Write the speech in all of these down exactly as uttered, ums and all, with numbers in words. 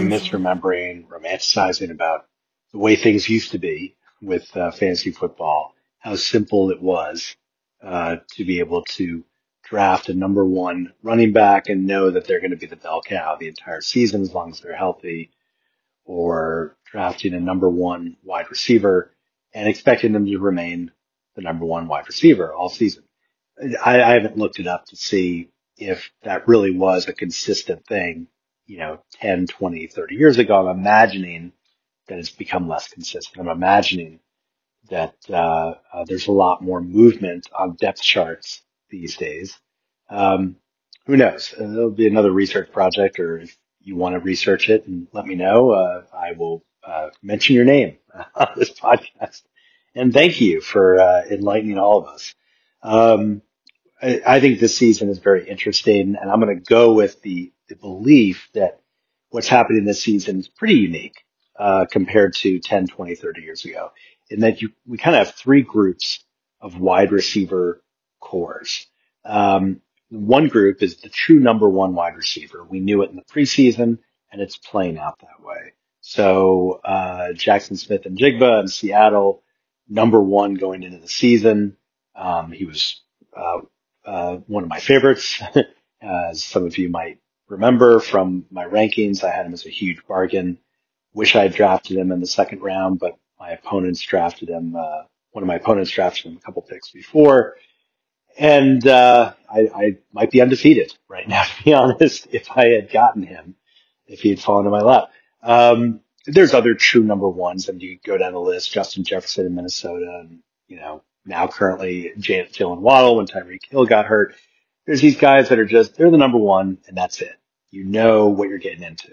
misremembering, romanticizing about the way things used to be with uh, fantasy football, how simple it was uh, to be able to draft a number one running back and know that they're going to be the bell cow the entire season as long as they're healthy, or drafting a number one wide receiver and expecting them to remain the number one wide receiver all season. I, I haven't looked it up to see if that really was a consistent thing, you know, ten, twenty, thirty years ago. I'm imagining that it's become less consistent. I'm imagining that uh, uh, there's a lot more movement on depth charts these days. Um, who knows? Uh, there'll be another research project, or if you want to research it and let me know, uh, I will uh, mention your name on this podcast. And thank you for uh, enlightening all of us. Um, I, I think this season is very interesting, and I'm going to go with the, the belief that what's happening this season is pretty unique uh, compared to ten, twenty, thirty years ago, in that you we kind of have three groups of wide receiver cores. Um, one group is the true number one wide receiver. We knew it in the preseason, and it's playing out that way. So uh, Jackson Smith and Jigba in Seattle, number one going into the season. Um, he was uh, uh, one of my favorites, as some of you might remember from my rankings. I had him as a huge bargain. Wish I had drafted him in the second round, but my opponents drafted him. Uh, one of my opponents drafted him a couple picks before. And uh, I, I might be undefeated right now, to be honest, if I had gotten him, if he had fallen in my lap. Um, there's other true number ones, and you go down the list, Justin Jefferson in Minnesota, and, you know, now currently J- Jalen Waddle when Tyreek Hill got hurt. There's these guys that are just, they're the number one, and that's it. You know what you're getting into.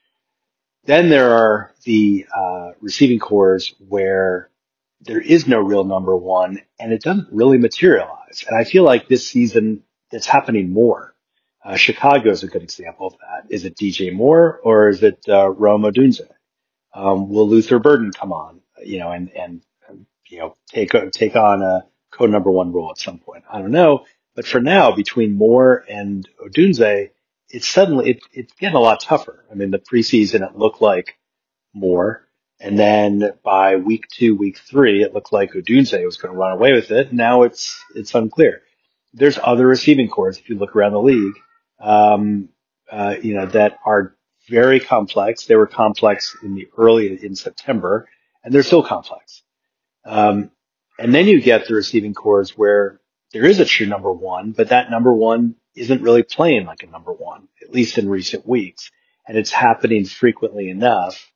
Then there are the uh, receiving cores where there is no real number one, and it doesn't really materialize. And I feel like this season it's happening more. Uh, Chicago is a good example of that. Is it D J Moore or is it uh, Rome Odunze? Um, will Luther Burden come on, you know, and and you know take take on a co number one role at some point? I don't know, but for now, between Moore and Odunze, it's suddenly it, it's getting a lot tougher. I mean, the preseason it looked like Moore. And then by week two, week three, it looked like Odunze was going to run away with it. Now it's it's unclear. There's other receiving cores, if you look around the league, um, uh, you know, that are very complex. They were complex in the early in September, and they're still complex. Um, and then you get the receiving cores where there is a true number one, but that number one isn't really playing like a number one, at least in recent weeks, and it's happening frequently enough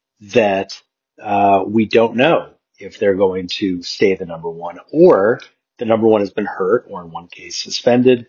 that uh, we don't know if they're going to stay the number one, or the number one has been hurt, or in one case suspended,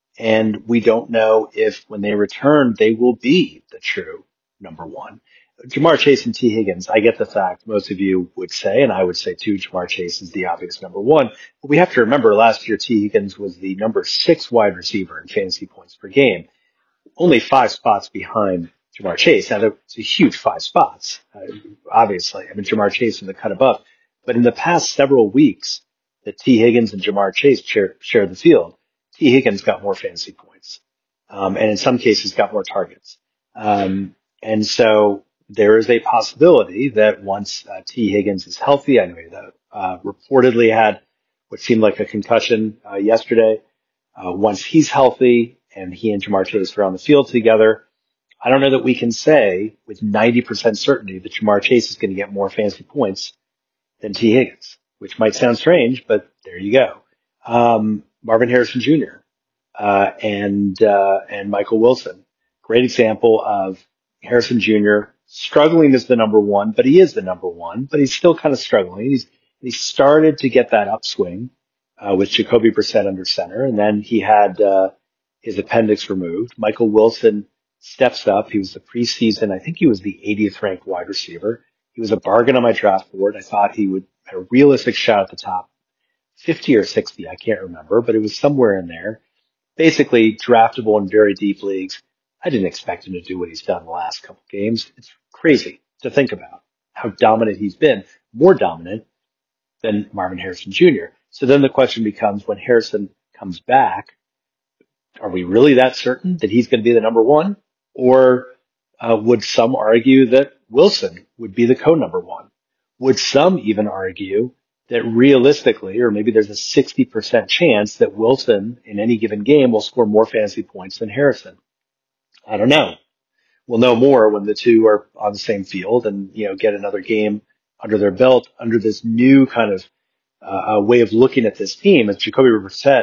and we don't know if when they return they will be the true number one. Jamar Chase and T. Higgins, I get the fact most of you would say, and I would say too, Jamar Chase is the obvious number one. But we have to remember last year T. Higgins was the number six wide receiver in fantasy points per game, only five spots behind Jamar Chase. Now, it's a huge five spots, uh, obviously. I mean, Jamar Chase is the cut above. But in the past several weeks that T. Higgins and Jamar Chase share, share the field, T. Higgins got more fantasy points, um, and in some cases got more targets. Um, and so there is a possibility that once uh, T. Higgins is healthy, I know he uh, reportedly had what seemed like a concussion uh, yesterday. Uh, once he's healthy and he and Jamar Chase are on the field together, I don't know that we can say with ninety percent certainty that Jamar Chase is going to get more fantasy points than T. Higgins, which might sound strange, but there you go. Um, Marvin Harrison Junior Uh, and uh, and Michael Wilson, great example of Harrison Junior struggling as the number one, but he is the number one, but he's still kind of struggling. He's he started to get that upswing uh, with Jacoby Brissett under center, and then he had uh, his appendix removed. Michael Wilson steps up. He was the preseason, I think he was the eightieth ranked wide receiver. He was a bargain on my draft board. I thought he would have a realistic shot at the top, fifty or sixty, I can't remember, but it was somewhere in there. Basically draftable in very deep leagues. I didn't expect him to do what he's done the last couple of games. It's crazy to think about how dominant he's been, more dominant than Marvin Harrison Junior So then the question becomes, when Harrison comes back, are we really that certain that he's going to be the number one? Or Uh, would some argue that Wilson would be the co-number one? Would some even argue that realistically, or maybe there's a sixty percent chance that Wilson in any given game will score more fantasy points than Harrison? I don't know. We'll know more when the two are on the same field and, you know, get another game under their belt under this new kind of uh, way of looking at this team. As Jacoby Brissett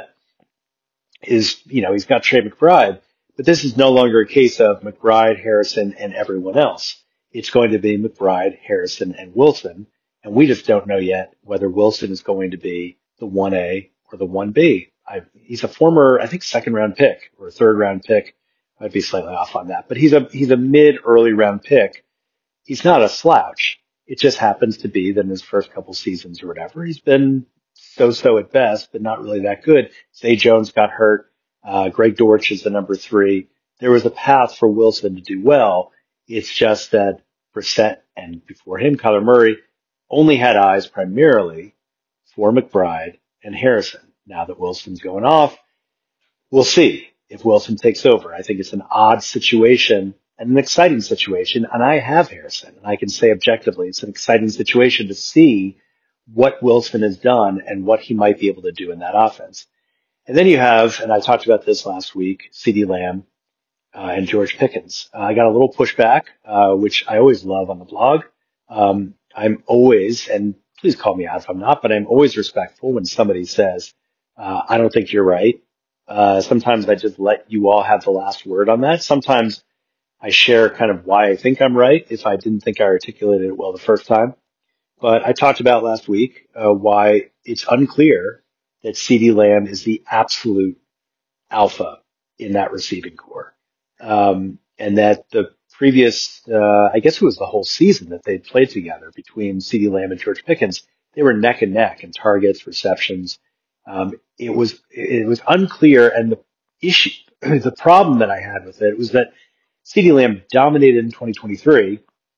is, you know, he's got Trey McBride, but this is no longer a case of McBride, Harrison, and everyone else. It's going to be McBride, Harrison, and Wilson, and we just don't know yet whether Wilson is going to be the one A or the one B. I, he's a former, I think, second round pick or third round pick. I'd be slightly off on that, but he's a he's a mid early round pick. He's not a slouch. It just happens to be that in his first couple seasons or whatever, he's been so-so at best, but not really that good. Zay Jones got hurt. Uh, Greg Dortch is the number three. There was a path for Wilson to do well. It's just that Brissett and before him, Kyler Murray only had eyes primarily for McBride and Harrison. Now that Wilson's going off, we'll see if Wilson takes over. I think it's an odd situation and an exciting situation. And I have Harrison, and I can say objectively, it's an exciting situation to see what Wilson has done and what he might be able to do in that offense. And then you have, and I talked about this last week, CeeDee Lamb uh, and George Pickens. Uh, I got a little pushback, uh, which I always love on the blog. Um, I'm always, and please call me out if I'm not, but I'm always respectful when somebody says, uh, I don't think you're right. Uh, sometimes I just let you all have the last word on that. Sometimes I share kind of why I think I'm right if I didn't think I articulated it well the first time. But I talked about last week uh, why it's unclear that CeeDee Lamb is the absolute alpha in that receiving core. Um, and that the previous, uh, I guess it was the whole season that they played together between CeeDee Lamb and George Pickens. They were neck and neck in targets, receptions. Um, it was, it was unclear. And the issue, the problem that I had with it was that CeeDee Lamb dominated in twenty twenty-three,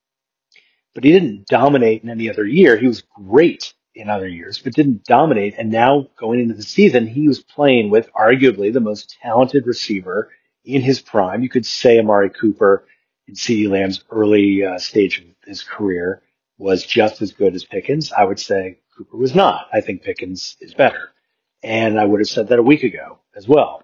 but he didn't dominate in any other year. He was great in other years, but didn't dominate. And now going into the season, he was playing with arguably the most talented receiver in his prime. You could say Amari Cooper in CeeDee Lamb's early uh, stage of his career was just as good as Pickens. I would say Cooper was not. I think Pickens is better. And I would have said that a week ago as well.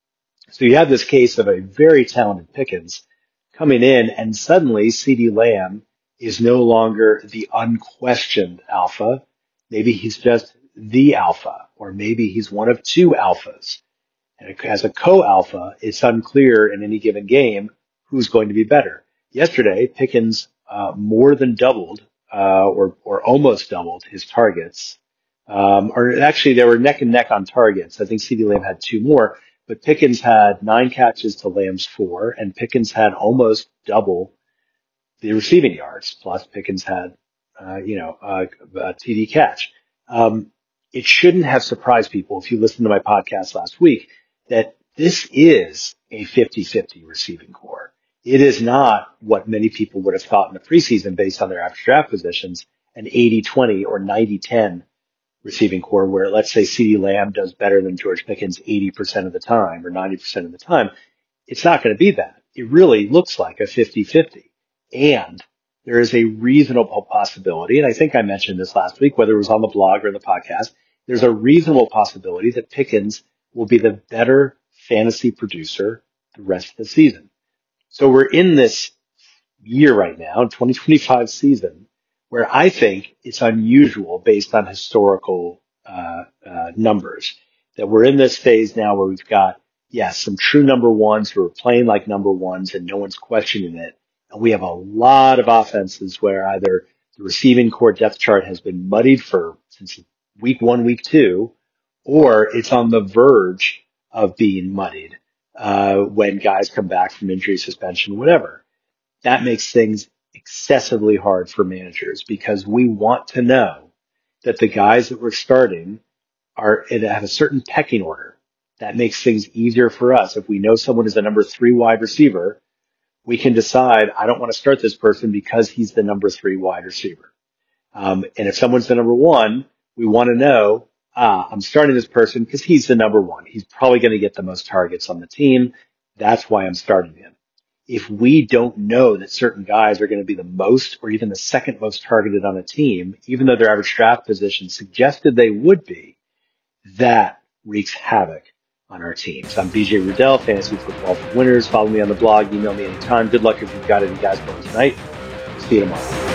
So you have this case of a very talented Pickens coming in, and suddenly CeeDee Lamb is no longer the unquestioned alpha. Maybe he's just the alpha, or maybe he's one of two alphas. And as a co-alpha, it's unclear in any given game who's going to be better. Yesterday, Pickens uh, more than doubled, uh, or or almost doubled his targets. Um, or actually, they were neck and neck on targets. I think CeeDee Lamb had two more, but Pickens had nine catches to Lamb's four, and Pickens had almost double the receiving yards. Plus, Pickens had, uh, you know, uh, a T D catch. Um, it shouldn't have surprised people if you listened to my podcast last week that this is a fifty-fifty receiving core. It is not what many people would have thought in the preseason based on their average draft positions, an eighty twenty or ninety ten receiving core where, let's say, CeeDee Lamb does better than George Pickens eighty percent of the time or ninety percent of the time. It's not going to be that. It really looks like a fifty-fifty. And there is a reasonable possibility, and I think I mentioned this last week, whether it was on the blog or the podcast, there's a reasonable possibility that Pickens will be the better fantasy producer the rest of the season. So we're in this year right now, twenty twenty-five season, where I think it's unusual based on historical uh, uh, numbers that we're in this phase now where we've got, yes, some true number ones who are playing like number ones and no one's questioning it. And we have a lot of offenses where either the receiving core depth chart has been muddied for since week one, week two, or it's on the verge of being muddied uh, when guys come back from injury, suspension, whatever. That makes things excessively hard for managers because we want to know that the guys that we're starting are have a certain pecking order. That makes things easier for us. If we know someone is a number three wide receiver, we can decide, I don't want to start this person because he's the number three wide receiver. Um, and if someone's the number one, we want to know, ah, I'm starting this person because he's the number one. He's probably going to get the most targets on the team. That's why I'm starting him. if we don't know that certain guys are going to be the most or even the second most targeted on a team, even though their average draft position suggested they would be, that wreaks havoc on our teams. I'm B J Rudell, Fantasy Football for Winners. Follow me on the blog. Email me anytime. Good luck if you've got any guys going tonight. See you tomorrow.